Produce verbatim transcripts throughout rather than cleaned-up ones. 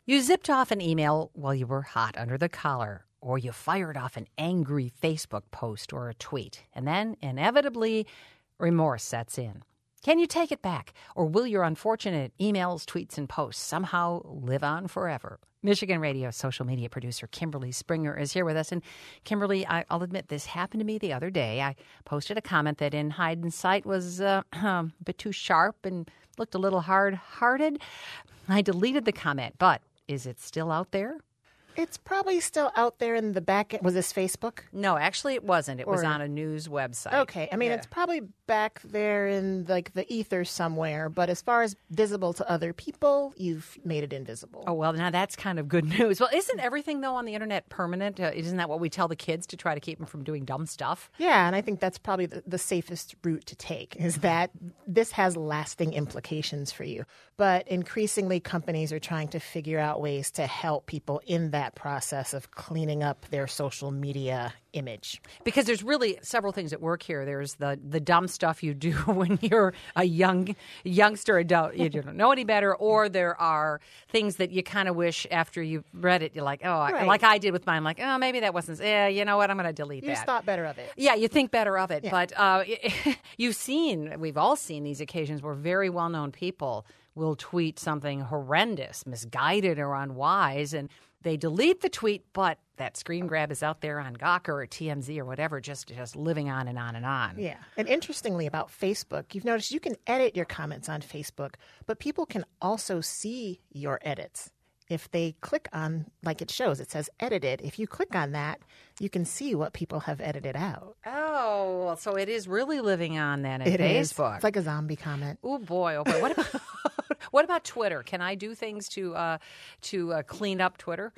You zipped off an email while you were hot under the collar, or you fired off an angry Facebook post or a tweet, and then, inevitably, remorse sets in. Can you take it back, or will your unfortunate emails, tweets, and posts somehow live on forever? Michigan Radio social media producer Kimberly Springer is here with us. And Kimberly, I, I'll admit this happened to me the other day. I posted a comment that in hindsight was uh, a bit too sharp and looked a little hard-hearted. I deleted the comment, but is it still out there? It's probably still out there in the back. Was this Facebook? No, actually it wasn't. It Or- was on a news website. Okay. I mean, Yeah. it's probably back there in like the ether somewhere. But as far as visible to other people, you've made it invisible. Oh, well, now that's kind of good news. Well, isn't everything, though, on the internet permanent? Uh, isn't that what we tell the kids to try to keep them from doing dumb stuff? Yeah, and I think that's probably the, the safest route to take, is that this has lasting implications for you. But increasingly, companies are trying to figure out ways to help people in that process of cleaning up their social media image. Because there's really several things at work here. There's the, the dumb stuff you do when you're a young youngster adult, you don't know any better, or there are things that you kind of wish after you've read it, you're like, oh, I- Right. like I did with mine, like, oh, maybe that wasn't, yeah, you know what, I'm going to delete You that. just thought better of it. Yeah, you think better of it. Yeah. But uh, you've seen, we've all seen these occasions where very well-known people will tweet something horrendous, misguided, or unwise, and they delete the tweet, but that screen grab is out there on Gawker or T M Z or whatever, just, just living on and on and on. Yeah. And interestingly about Facebook, you've noticed you can edit your comments on Facebook, but people can also see your edits. If they click on, like it shows, it says edited. If you click on that, you can see what people have edited out. Oh, well, so it is really living on then at It is. Facebook. It's like a zombie comment. Oh boy, oh boy. What about what about Twitter? Can I do things to uh, to uh, clean up Twitter?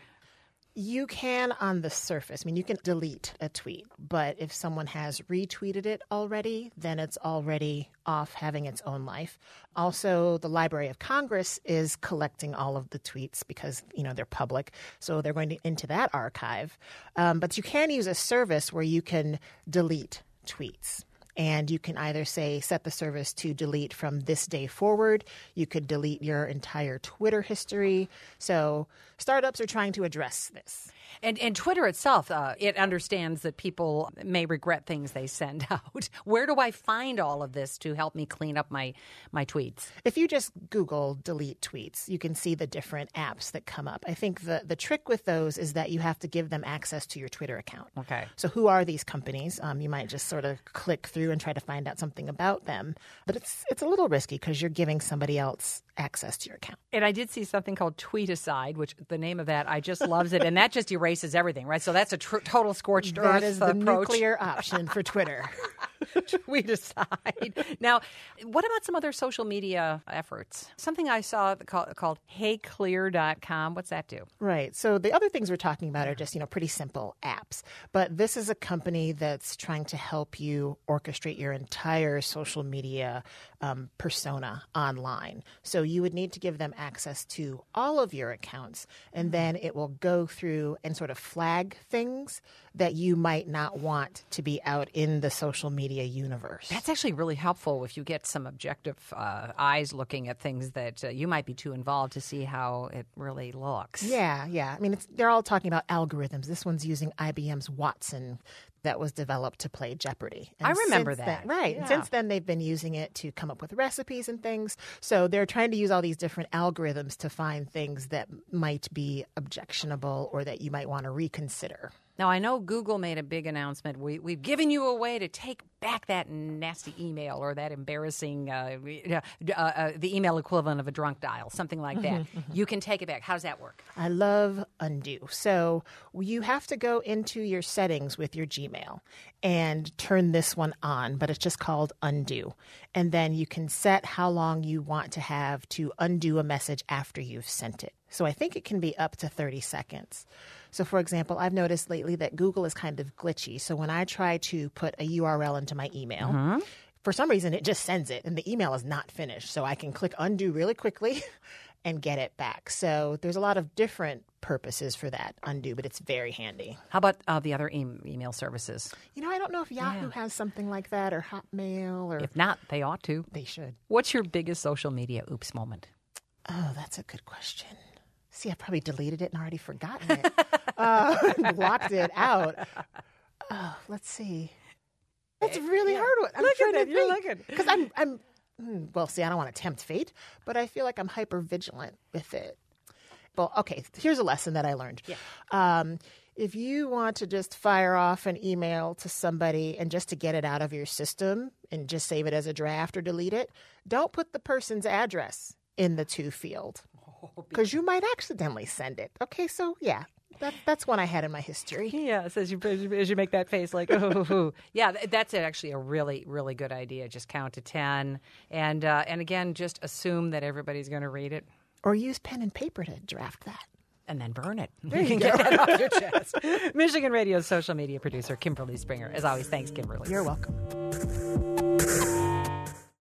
You can on the surface. I mean, you can delete a tweet, but if someone has retweeted it already, then it's already off having its own life. Also, the Library of Congress is collecting all of the tweets because, you know, they're public. So they're going to, into that archive. Um, but you can use a service where you can delete tweets. And you can either say, set the service to delete from this day forward. You could delete your entire Twitter history. So startups are trying to address this. And and Twitter itself, uh, it understands that people may regret things they send out. Where do I find all of this to help me clean up my, my tweets? If you just Google delete tweets, you can see the different apps that come up. I think the, the trick with those is that you have to give them access to your Twitter account. Okay. So who are these companies? Um, you might just sort of click through and try to find out something about them. But it's it's a little risky because you're giving somebody else access to your account. And I did see something called Tweet Aside, which the name of that, I just loves it. And that just erases everything, right? So that's a tr- total scorched earth That is the approach. nuclear option for Twitter. Tweet Aside. Now, what about some other social media efforts? Something I saw called, called hey clear dot com. What's that do? Right. So the other things we're talking about are just, you know, pretty simple apps. But this is a company that's trying to help you orchestrate your entire social media um, persona online. So you would need to give them access to all of your accounts, and then it will go through and sort of flag things that you might not want to be out in the social media universe. That's actually really helpful if you get some objective uh, eyes looking at things that uh, you might be too involved to see how it really looks. Yeah, yeah. I mean, it's, they're all talking about algorithms. This one's using I B M's Watson that was developed to play Jeopardy. I remember since that. Then, right. Yeah. And since then, they've been using it to come up with recipes and things. So they're trying to use all these different algorithms to find things that might be objectionable or that you might want to reconsider. Now, I know Google made a big announcement. We, we've given you a way to take back that nasty email or that embarrassing, uh, uh, uh, the email equivalent of a drunk dial, something like that. Mm-hmm, mm-hmm. You can take it back. How does that work? I love undo. So you have to go into your settings with your Gmail and turn this one on, but it's just called undo. And then you can set how long you want to have to undo a message after you've sent it. So I think it can be up to thirty seconds. So, for example, I've noticed lately that Google is kind of glitchy. So when I try to put a U R L into my email, mm-hmm. for some reason it just sends it and the email is not finished. So I can click undo really quickly and get it back. So there's a lot of different purposes for that undo, but it's very handy. How about uh, the other e- email services? You know, I don't know if Yahoo yeah. has something like that or Hotmail or... If not, they ought to. They should. What's your biggest social media oops moment? Oh, that's a good question. See, I probably deleted it and already forgotten it. uh, blocked it out. Oh, let's see. That's a really yeah. hard one. I'm Look trying at to it. You're think. looking. Because I'm, I'm, hmm, well, see, I don't want to tempt fate, but I feel like I'm hyper vigilant with it. Well, okay, here's a lesson that I learned. Yeah. Um, if you want to just fire off an email to somebody and just to get it out of your system and just save it as a draft or delete it, don't put the person's address in the to field because you might accidentally send it. Okay, so yeah. That, that's one I had in my history. Yeah, as you, as you make that face like, oh, yeah, that's actually a really, really good idea. Just count to ten. And, uh, and again, just assume that everybody's going to read it. Or use pen and paper to draft that. And then burn it. There you you can go. get that off your chest. Michigan Radio's social media producer, Kimberly Springer. As always, thanks, Kimberly. You're welcome.